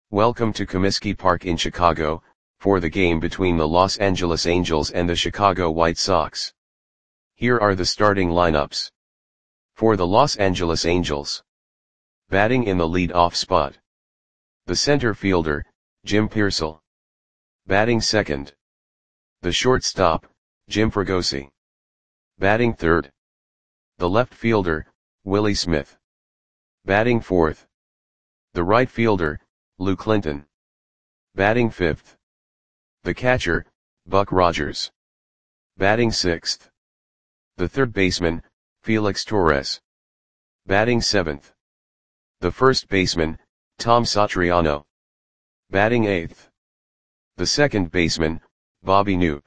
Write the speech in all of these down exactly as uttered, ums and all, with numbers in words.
Welcome to Comiskey Park in Chicago, for the game between the Los Angeles Angels and the Chicago White Sox. Here are the starting lineups. For the Los Angeles Angels. Batting in the lead-off spot. The center fielder, Jim Piersall. Batting second. The shortstop, Jim Fregosi. Batting third. The left fielder, Willie Smith. Batting fourth. The right fielder, Lou Clinton. Batting fifth. The catcher, Buck Rogers. Batting sixth. The third baseman, Felix Torres. Batting seventh. The first baseman, Tom Satriano. Batting eighth. The second baseman, Bobby Knoop.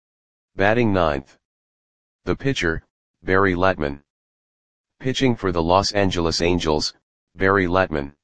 Batting ninth. The pitcher, Barry Latman. Pitching for the Los Angeles Angels, Barry Latman.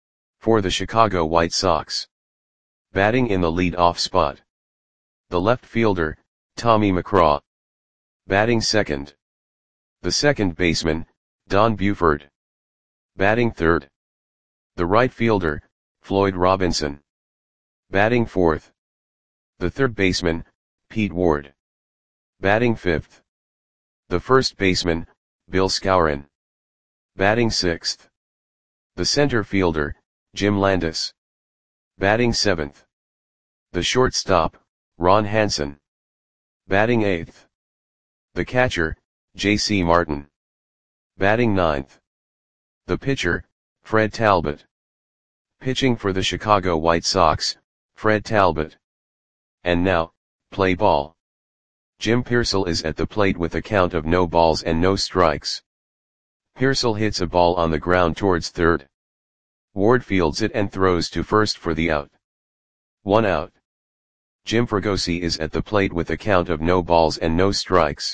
For the Chicago White Sox. Batting in the lead-off spot. The left fielder, Tommy McCraw. Batting second. The second baseman, Don Buford. Batting third. The right fielder, Floyd Robinson. Batting fourth. The third baseman, Pete Ward. Batting fifth. The first baseman, Bill Skowron. Batting sixth. The center fielder, Jim Landis. Batting seventh. The shortstop, Ron Hansen. Batting eighth. The catcher, J C Martin. Batting ninth. The pitcher, Fred Talbot. Pitching for the Chicago White Sox, Fred Talbot. And now, play ball. Jim Piersall is at the plate with a count of no balls and no strikes. Piersall hits a ball on the ground towards third. Ward fields it and throws to first for the out. One out. Jim Fregosi is at the plate with a count of no balls and no strikes.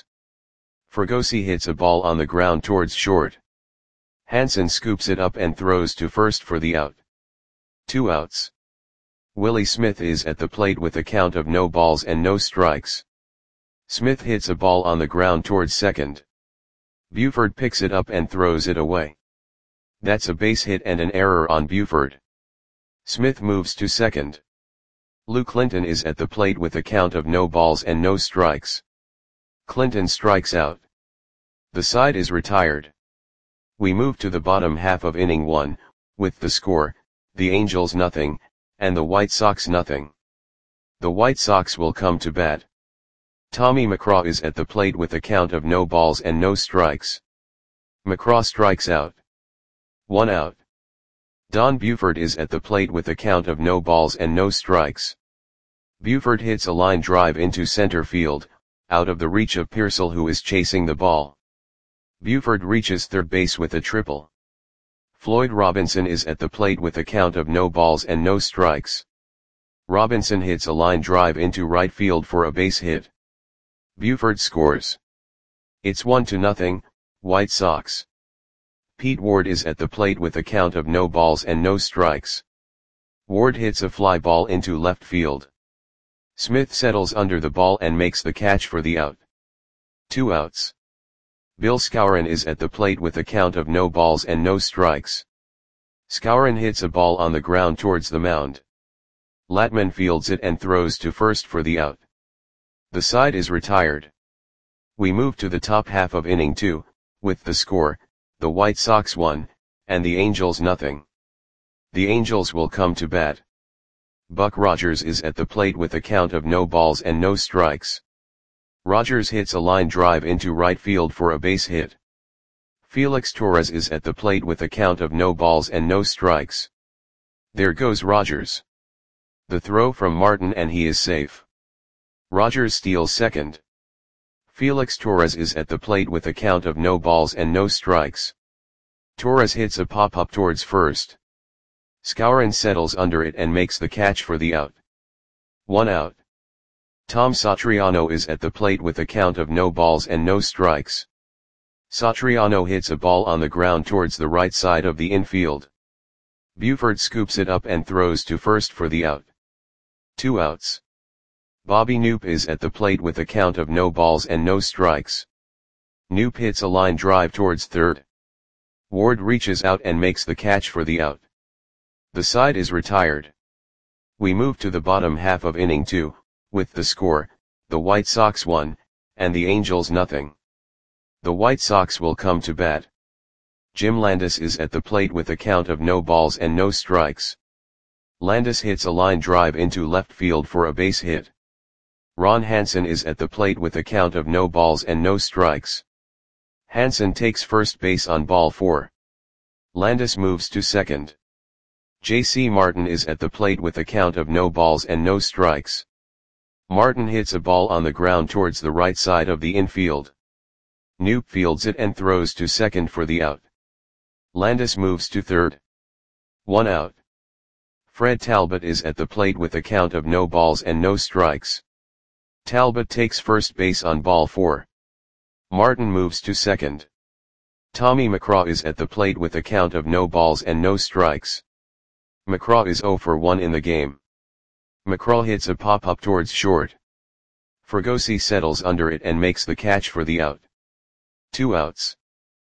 Fregosi hits a ball on the ground towards short. Hansen scoops it up and throws to first for the out. Two outs. Willie Smith is at the plate with a count of no balls and no strikes. Smith hits a ball on the ground towards second. Buford picks it up and throws it away. That's a base hit and an error on Buford. Smith moves to second. Lou Clinton is at the plate with a count of no balls and no strikes. Clinton strikes out. The side is retired. We move to the bottom half of inning one, with the score, the Angels nothing, and the White Sox nothing. The White Sox will come to bat. Tommy McCraw is at the plate with a count of no balls and no strikes. McCraw strikes out. One out. Don Buford is at the plate with a count of no balls and no strikes. Buford hits a line drive into center field, out of the reach of Piersall, who is chasing the ball. Buford reaches third base with a triple. Floyd Robinson is at the plate with a count of no balls and no strikes. Robinson hits a line drive into right field for a base hit. Buford scores. It's one to nothing, White Sox. Pete Ward is at the plate with a count of no balls and no strikes. Ward hits a fly ball into left field. Smith settles under the ball and makes the catch for the out. Two outs. Bill Skowron is at the plate with a count of no balls and no strikes. Skowron hits a ball on the ground towards the mound. Latman fields it and throws to first for the out. The side is retired. We move to the top half of inning two, with the score, the White Sox one, and the Angels nothing. The Angels will come to bat. Buck Rogers is at the plate with a count of no balls and no strikes. Rogers hits a line drive into right field for a base hit. Felix Torres is at the plate with a count of no balls and no strikes. There goes Rogers. The throw from Martin and he is safe. Rogers steals second. Felix Torres is at the plate with a count of no balls and no strikes. Torres hits a pop-up towards first. Skowron settles under it and makes the catch for the out. One out. Tom Satriano is at the plate with a count of no balls and no strikes. Satriano hits a ball on the ground towards the right side of the infield. Buford scoops it up and throws to first for the out. Two outs. Bobby Knoop is at the plate with a count of no balls and no strikes. Knoop hits a line drive towards third. Ward reaches out and makes the catch for the out. The side is retired. We move to the bottom half of inning two, with the score, the White Sox one, and the Angels nothing. The White Sox will come to bat. Jim Landis is at the plate with a count of no balls and no strikes. Landis hits a line drive into left field for a base hit. Ron Hansen is at the plate with a count of no balls and no strikes. Hansen takes first base on ball four. Landis moves to second. J C Martin is at the plate with a count of no balls and no strikes. Martin hits a ball on the ground towards the right side of the infield. Knoop fields it and throws to second for the out. Landis moves to third. One out. Fred Talbot is at the plate with a count of no balls and no strikes. Talbot takes first base on ball four. Martin moves to second. Tommy McCraw is at the plate with a count of no balls and no strikes. McCraw is oh for one in the game. McCraw hits a pop-up towards short. Fregosi settles under it and makes the catch for the out. Two outs.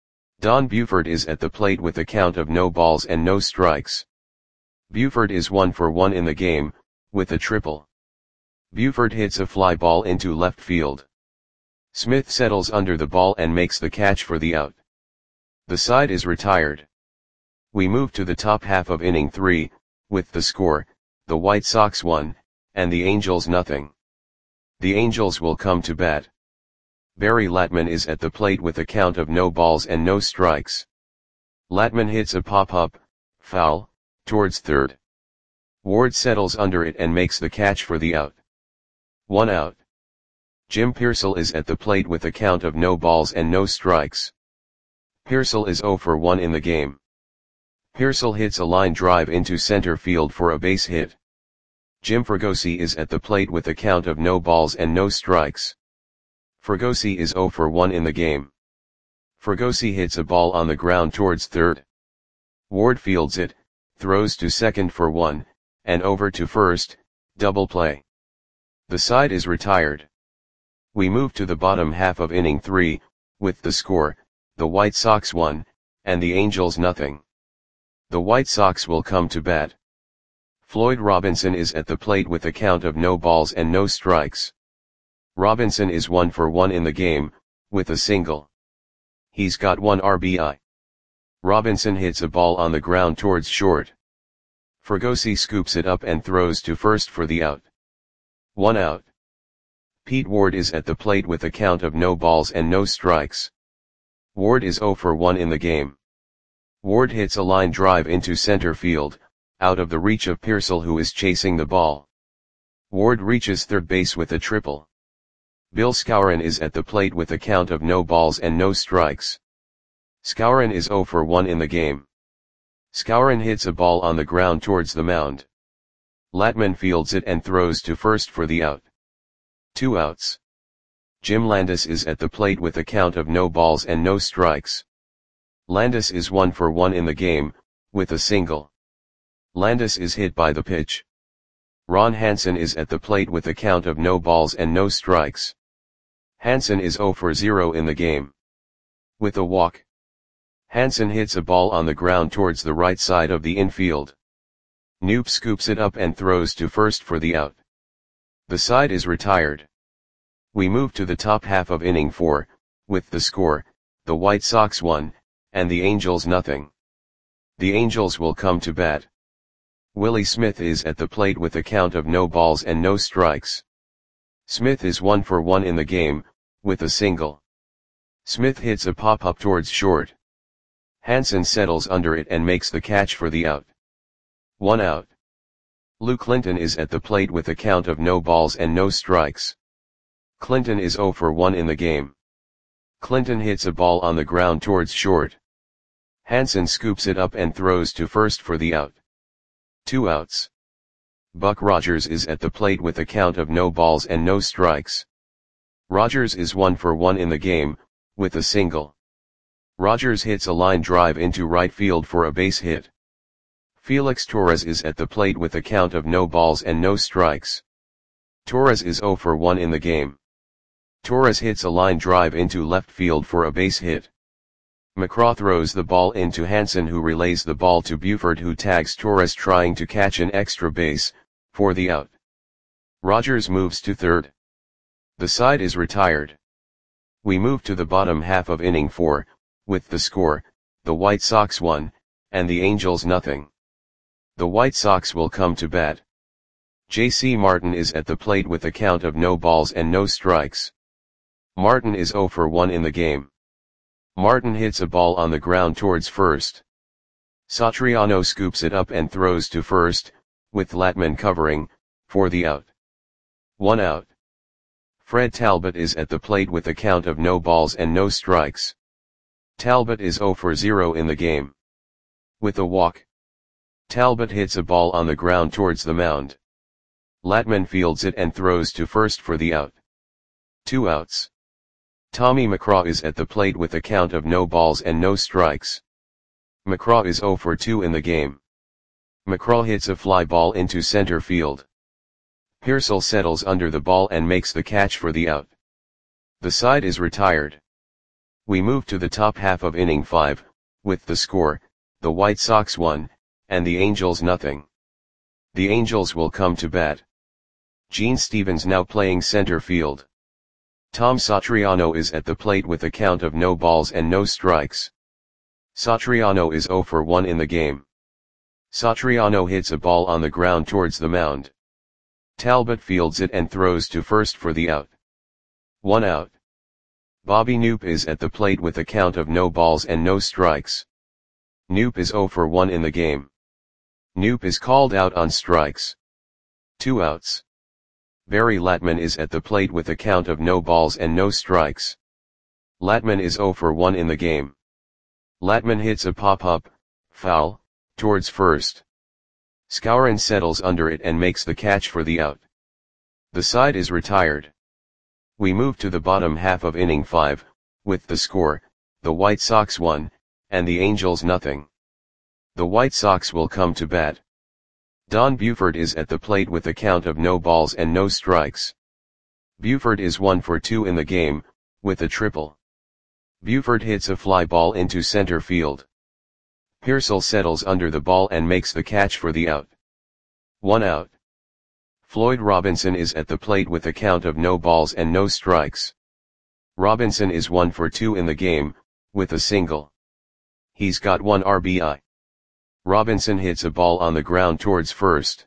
Don Buford is at the plate with a count of no balls and no strikes. Buford is one for one in the game, with a triple. Buford hits a fly ball into left field. Smith settles under the ball and makes the catch for the out. The side is retired. We move to the top half of inning three, with the score, the White Sox one, and the Angels nothing. The Angels will come to bat. Barry Latman is at the plate with a count of no balls and no strikes. Latman hits a pop-up, foul, towards third. Ward settles under it and makes the catch for the out. One out. Jim Pearsall is at the plate with a count of no balls and no strikes. Pearsall is oh for one in the game. Pearsall hits a line drive into center field for a base hit. Jim Fregosi is at the plate with a count of no balls and no strikes. Fregosi is oh for one in the game. Fregosi hits a ball on the ground towards third. Ward fields it, throws to second for one, and over to first, double play. The side is retired. We move to the bottom half of inning three, with the score, the White Sox one, and the Angels nothing. The White Sox will come to bat. Floyd Robinson is at the plate with a count of no balls and no strikes. Robinson is one for one in the game, with a single. He's got one R B I. Robinson hits a ball on the ground towards short. Fregosi scoops it up and throws to first for the out. One out. Pete Ward is at the plate with a count of no balls and no strikes. Ward is oh for one in the game. Ward hits a line drive into center field, out of the reach of Pearsall who is chasing the ball. Ward reaches third base with a triple. Bill Skowron is at the plate with a count of no balls and no strikes. Skowron is oh for one in the game. Skowron hits a ball on the ground towards the mound. Latman fields it and throws to first for the out. Two outs. Jim Landis is at the plate with a count of no balls and no strikes. Landis is one for one in the game, with a single. Landis is hit by the pitch. Ron Hansen is at the plate with a count of no balls and no strikes. Hansen is oh for zero in the game. With a walk. Hansen hits a ball on the ground towards the right side of the infield. Knoop scoops it up and throws to first for the out. The side is retired. We move to the top half of inning four, with the score, the White Sox one, and the Angels nothing. The Angels will come to bat. Willie Smith is at the plate with a count of no balls and no strikes. Smith is one for one in the game, with a single. Smith hits a pop-up towards short. Hansen settles under it and makes the catch for the out. One out. Lou Clinton is at the plate with a count of no balls and no strikes. Clinton is oh for one in the game. Clinton hits a ball on the ground towards short. Hansen scoops it up and throws to first for the out. Two outs. Buck Rogers is at the plate with a count of no balls and no strikes. Rogers is one for one in the game, with a single. Rogers hits a line drive into right field for a base hit. Felix Torres is at the plate with a count of no balls and no strikes. Torres is oh for one in the game. Torres hits a line drive into left field for a base hit. McCraw throws the ball into Hansen who relays the ball to Buford who tags Torres trying to catch an extra base, for the out. Rogers moves to third. The side is retired. We move to the bottom half of inning four, with the score, the White Sox one, and the Angels nothing. The White Sox will come to bat. J C Martin is at the plate with a count of no balls and no strikes. Martin is oh for one in the game. Martin hits a ball on the ground towards first. Satriano scoops it up and throws to first, with Latman covering, for the out. One out. Fred Talbot is at the plate with a count of no balls and no strikes. Talbot is oh for zero in the game. With a walk, Talbot hits a ball on the ground towards the mound. Latman fields it and throws to first for the out. Two outs. Tommy McCraw is at the plate with a count of no balls and no strikes. McCraw is oh for two in the game. McCraw hits a fly ball into center field. Pearsall settles under the ball and makes the catch for the out. The side is retired. We move to the top half of inning five, with the score, the White Sox one, and the Angels nothing. The Angels will come to bat. Gene Stevens now playing center field. Tom Satriano is at the plate with a count of no balls and no strikes. Satriano is oh for one in the game. Satriano hits a ball on the ground towards the mound. Talbot fields it and throws to first for the out. One out. Bobby Knoop is at the plate with a count of no balls and no strikes. Knoop is oh for one in the game. Knoop is called out on strikes. Two outs. Barry Latman is at the plate with a count of no balls and no strikes. Latman is oh for one in the game. Latman hits a pop-up, foul, towards first. Skowron settles under it and makes the catch for the out. The side is retired. We move to the bottom half of inning five, with the score, the White Sox one, and the Angels nothing. The White Sox will come to bat. Don Buford is at the plate with a count of no balls and no strikes. Buford is one for two in the game, with a triple. Buford hits a fly ball into center field. Pearsall settles under the ball and makes the catch for the out. One out. Floyd Robinson is at the plate with a count of no balls and no strikes. Robinson is one for two in the game, with a single. He's got one R B I. Robinson hits a ball on the ground towards first.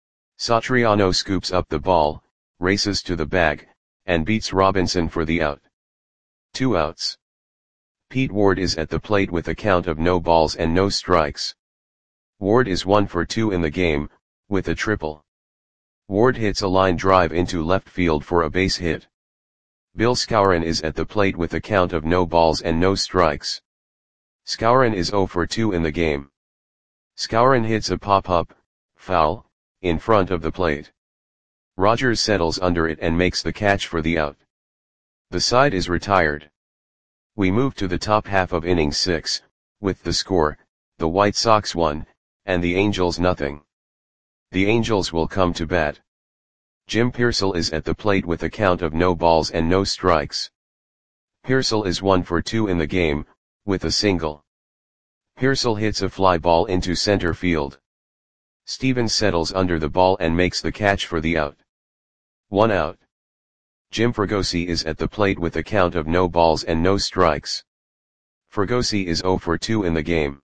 Satriano scoops up the ball, races to the bag, and beats Robinson for the out. Two outs. Pete Ward is at the plate with a count of no balls and no strikes. Ward is one for two in the game, with a triple. Ward hits a line drive into left field for a base hit. Bill Skowron is at the plate with a count of no balls and no strikes. Skowron is oh for two in the game. Skowron hits a pop-up, foul, in front of the plate. Rogers settles under it and makes the catch for the out. The side is retired. We move to the top half of inning six, with the score, the White Sox one, and the Angels nothing. The Angels will come to bat. Jim Pearsall is at the plate with a count of no balls and no strikes. Pearsall is one for two in the game, with a single. Pearsall hits a fly ball into center field. Stevens settles under the ball and makes the catch for the out. One out. Jim Fregosi is at the plate with a count of no balls and no strikes. Fregosi is oh for two in the game.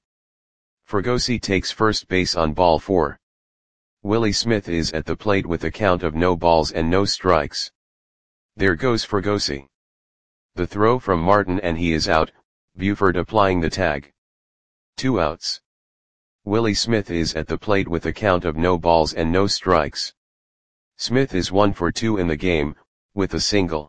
Fregosi takes first base on ball four. Willie Smith is at the plate with a count of no balls and no strikes. There goes Fregosi. The throw from Martin and he is out, Buford applying the tag. Two outs. Willie Smith is at the plate with a count of no balls and no strikes. Smith is one for two in the game, with a single.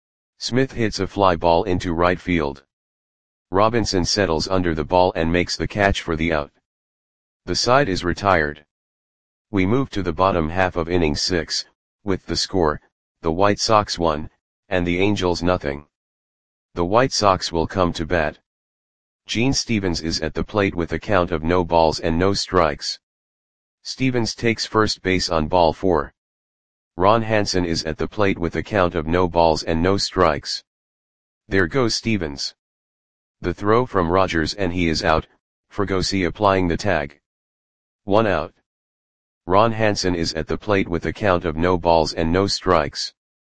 Smith hits a fly ball into right field. Robinson settles under the ball and makes the catch for the out. The side is retired. We move to the bottom half of inning six, with the score, the White Sox one, and the Angels nothing. The White Sox will come to bat. Gene Stevens is at the plate with a count of no balls and no strikes. Stevens takes first base on ball four. Ron Hansen is at the plate with a count of no balls and no strikes. There goes Stevens. The throw from Rogers and he is out, Fregosi applying the tag. One out. Ron Hansen is at the plate with a count of no balls and no strikes.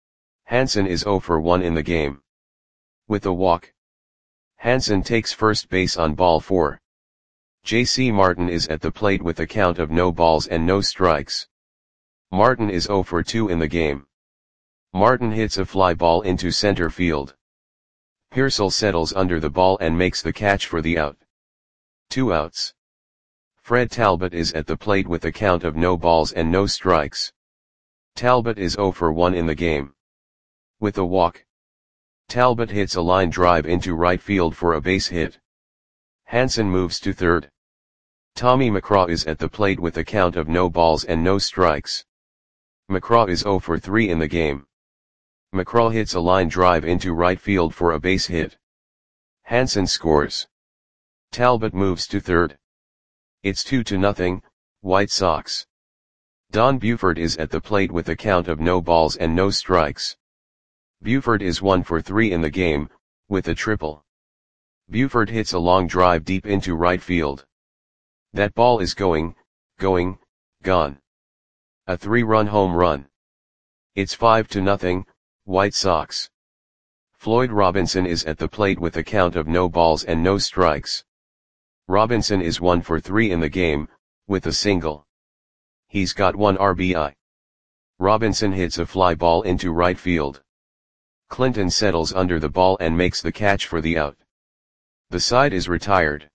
Hansen is zero for one in the game. With a walk, Hansen takes first base on ball four. J C Martin is at the plate with a count of no balls and no strikes. Martin is zero for two in the game. Martin hits a fly ball into center field. Pearsall settles under the ball and makes the catch for the out. Two outs. Fred Talbot is at the plate with a count of no balls and no strikes. Talbot is zero for one in the game. With a walk, Talbot hits a line drive into right field for a base hit. Hansen moves to third. Tommy McCraw is at the plate with a count of no balls and no strikes. McCraw is zero for three in the game. McCraw hits a line drive into right field for a base hit. Hansen scores. Talbot moves to third. It's two to nothing, White Sox. Don Buford is at the plate with a count of no balls and no strikes. Buford is one for three in the game, with a triple. Buford hits a long drive deep into right field. That ball is going, going, gone. A three-run home run. It's five to nothing, White Sox. Floyd Robinson is at the plate with a count of no balls and no strikes. Robinson is one for three in the game, with a single. He's got one R B I. Robinson hits a fly ball into right field. Clinton settles under the ball and makes the catch for the out. The side is retired.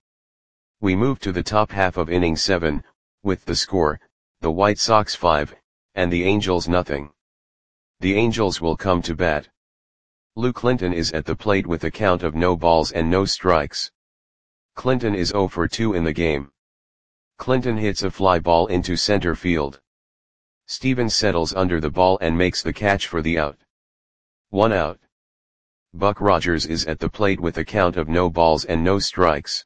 We move to the top half of inning seven, with the score, the White Sox five, and the Angels nothing. The Angels will come to bat. Lou Clinton is at the plate with a count of no balls and no strikes. Clinton is zero for two in the game. Clinton hits a fly ball into center field. Stevens settles under the ball and makes the catch for the out. One out. Buck Rogers is at the plate with a count of no balls and no strikes.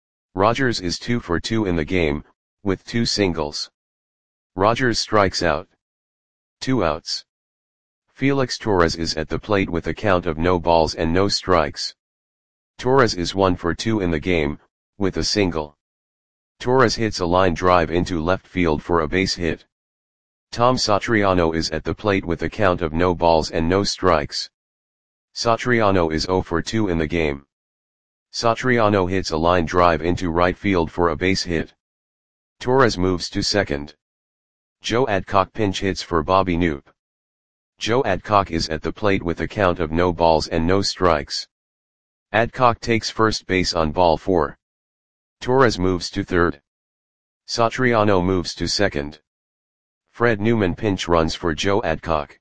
Rogers is two for two in the game, with two singles. Rogers strikes out. Two outs. Felix Torres is at the plate with a count of no balls and no strikes. Torres is one for two in the game, with a single. Torres hits a line drive into left field for a base hit. Tom Satriano is at the plate with a count of no balls and no strikes. Satriano is zero for two in the game. Satriano hits a line drive into right field for a base hit. Torres moves to second. Joe Adcock pinch hits for Bobby Knoop. Joe Adcock is at the plate with a count of no balls and no strikes. Adcock takes first base on ball four. Torres moves to third. Satriano moves to second. Fred Newman pinch runs for Joe Adcock.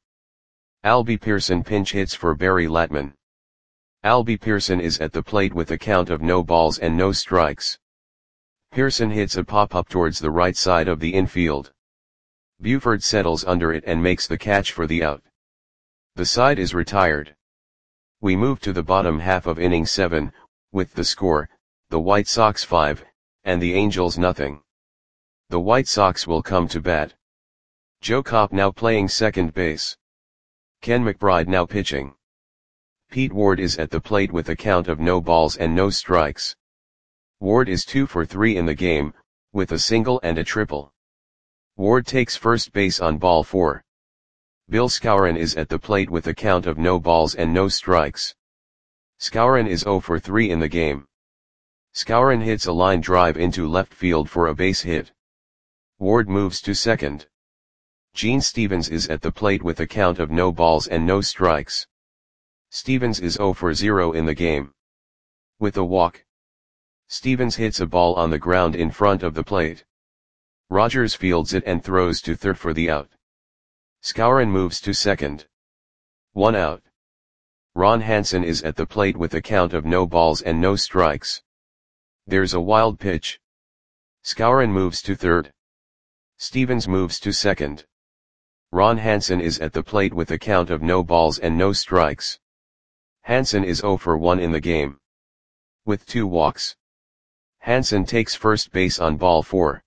Albie Pearson pinch hits for Barry Latman. Albie Pearson is at the plate with a count of no balls and no strikes. Pearson hits a pop-up towards the right side of the infield. Buford settles under it and makes the catch for the out. The side is retired. We move to the bottom half of inning seven, with the score, the White Sox five, and the Angels nothing. The White Sox will come to bat. Joe Kopp now playing second base. Ken McBride now pitching. Pete Ward is at the plate with a count of no balls and no strikes. Ward is two for three in the game, with a single and a triple. Ward takes first base on ball four. Bill Skowron is at the plate with a count of no balls and no strikes. Skowron is zero for three in the game. Skowron hits a line drive into left field for a base hit. Ward moves to second. Gene Stevens is at the plate with a count of no balls and no strikes. Stevens is zero for zero in the game. With a walk, Stevens hits a ball on the ground in front of the plate. Rogers fields it and throws to third for the out. Skowron moves to second. One out. Ron Hansen is at the plate with a count of no balls and no strikes. There's a wild pitch. Skowron moves to third. Stevens moves to second. Ron Hansen is at the plate with a count of no balls and no strikes. Hansen is zero for one in the game. With two walks, Hansen takes first base on ball four.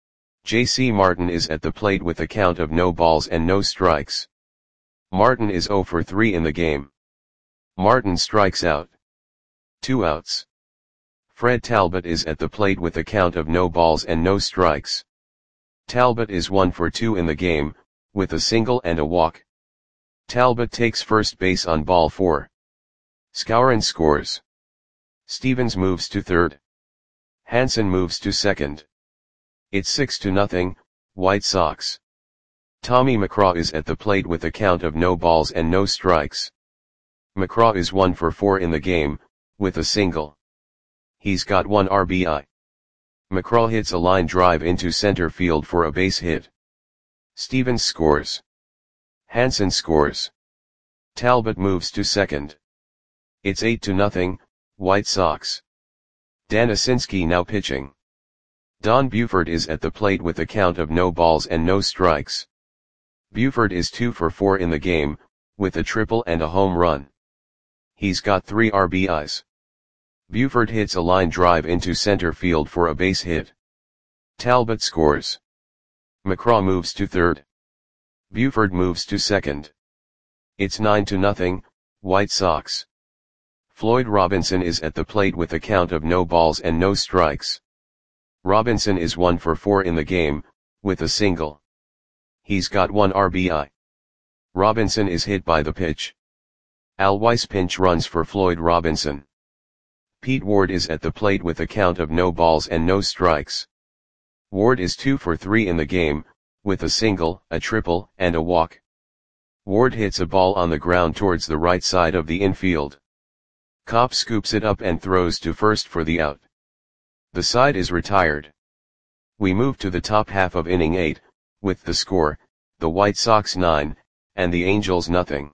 J C Martin is at the plate with a count of no balls and no strikes. Martin is zero for three in the game. Martin strikes out. Two outs. Fred Talbot is at the plate with a count of no balls and no strikes. Talbot is one for two in the game, with a single and a walk. Talbot takes first base on ball four. Skowron scores. Stevens moves to third. Hansen moves to second. It's six to nothing, White Sox. Tommy McCraw is at the plate with a count of no balls and no strikes. McCraw is one for four in the game, with a single. He's got one R B I. McCraw hits a line drive into center field for a base hit. Stevens scores. Hansen scores. Talbot moves to second. It's eight to nothing, White Sox. Dan Asinski now pitching. Don Buford is at the plate with a count of no balls and no strikes. Buford is two for four in the game, with a triple and a home run. He's got three R B Is. Buford hits a line drive into center field for a base hit. Talbot scores. McCraw moves to third. Buford moves to second. It's nine to nothing, White Sox. Floyd Robinson is at the plate with a count of no balls and no strikes. Robinson is one for four in the game, with a single. He's got one R B I. Robinson is hit by the pitch. Al Weiss pinch runs for Floyd Robinson. Pete Ward is at the plate with a count of no balls and no strikes. Ward is two for three in the game, with a single, a triple, and a walk. Ward hits a ball on the ground towards the right side of the infield. Kopp scoops it up and throws to first for the out. The side is retired. We move to the top half of inning eight, with the score, the White Sox nine, and the Angels nothing.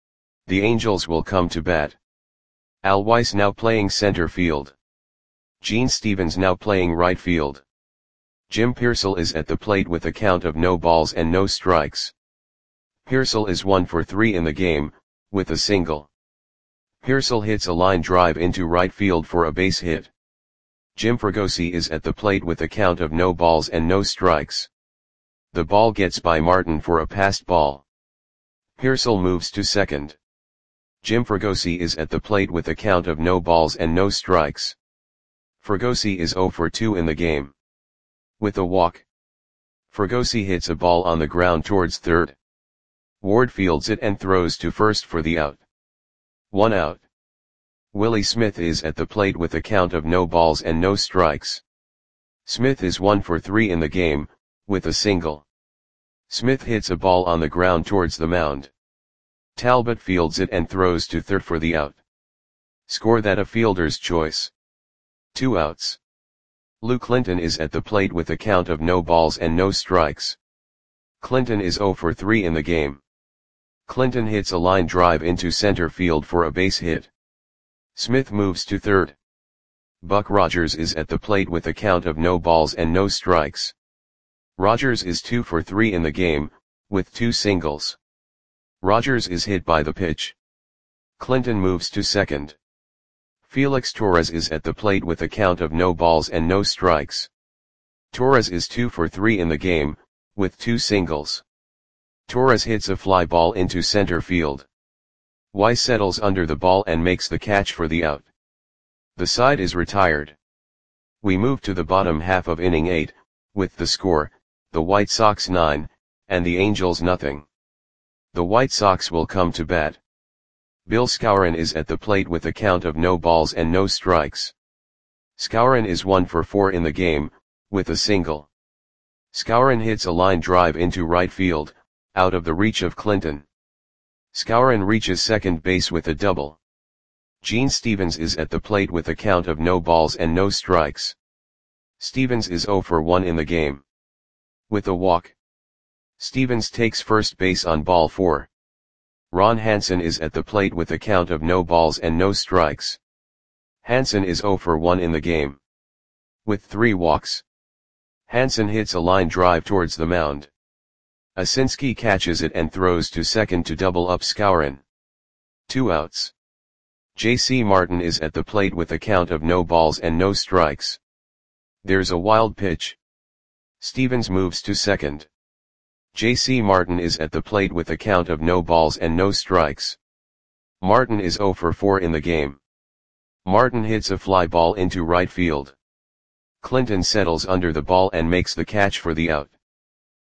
The Angels will come to bat. Al Weiss now playing center field. Gene Stevens now playing right field. Jim Piersall is at the plate with a count of no balls and no strikes. Piersall is one for three in the game, with a single. Piersall hits a line drive into right field for a base hit. Jim Fregosi is at the plate with a count of no balls and no strikes. The ball gets by Martin for a passed ball. Piersall moves to second. Jim Fregosi is at the plate with a count of no balls and no strikes. Fregosi is zero for two in the game. With a walk. Fregosi hits a ball on the ground towards third. Ward fields it and throws to first for the out. One out. Willie Smith is at the plate with a count of no balls and no strikes. Smith is one for three in the game, with a single. Smith hits a ball on the ground towards the mound. Talbot fields it and throws to third for the out. Score that a fielder's choice. Two outs. Lou Clinton is at the plate with a count of no balls and no strikes. Clinton is zero for three in the game. Clinton hits a line drive into center field for a base hit. Smith moves to third. Buck Rogers is at the plate with a count of no balls and no strikes. Rogers is two for three in the game, with two singles. Rogers is hit by the pitch. Clinton moves to second. Felix Torres is at the plate with a count of no balls and no strikes. Torres is two for three in the game, with two singles. Torres hits a fly ball into center field. Weiss settles under the ball and makes the catch for the out. The side is retired. We move to the bottom half of inning eight, with the score, the White Sox nine, and the Angels nothing. The White Sox will come to bat. Bill Skowron is at the plate with a count of no balls and no strikes. Skowron is one for four in the game, with a single. Skowron hits a line drive into right field, out of the reach of Clinton. Skowron reaches second base with a double. Gene Stevens is at the plate with a count of no balls and no strikes. Stevens is zero for one in the game. With a walk. Stevens takes first base on ball four. Ron Hansen is at the plate with a count of no balls and no strikes. Hansen is zero for one in the game. With three walks. Hansen hits a line drive towards the mound. Asinski catches it and throws to second to double up Skowron. Two outs. J C Martin is at the plate with a count of no balls and no strikes. There's a wild pitch. Stevens moves to second. J C Martin is at the plate with a count of no balls and no strikes. Martin is zero for four in the game. Martin hits a fly ball into right field. Clinton settles under the ball and makes the catch for the out.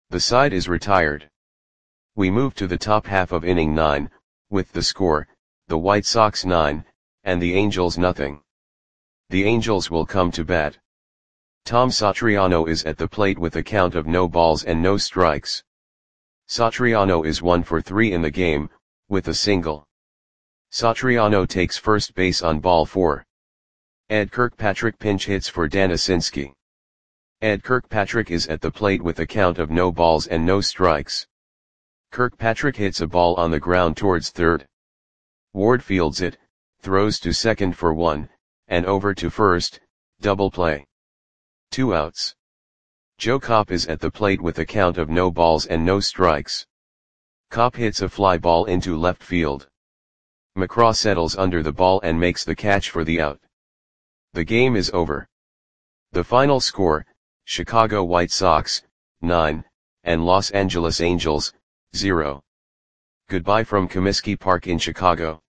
The side is retired. We move to the top half of inning nine, with the score, the White Sox nine, and the Angels nothing. The Angels will come to bat. Tom Satriano is at the plate with a count of no balls and no strikes. Satriano is one for three in the game, with a single. Satriano takes first base on ball four. Ed Kirkpatrick pinch hits for Dan Asinski. Ed Kirkpatrick is at the plate with a count of no balls and no strikes. Kirkpatrick hits a ball on the ground towards third. Ward fields it, throws to second for one, and over to first, double play. Two outs. Joe Kopp is at the plate with a count of no balls and no strikes. Kopp hits a fly ball into left field. McCraw settles under the ball and makes the catch for the out. The game is over. The final score, Chicago White Sox, nine, and Los Angeles Angels, zero. Goodbye from Comiskey Park in Chicago.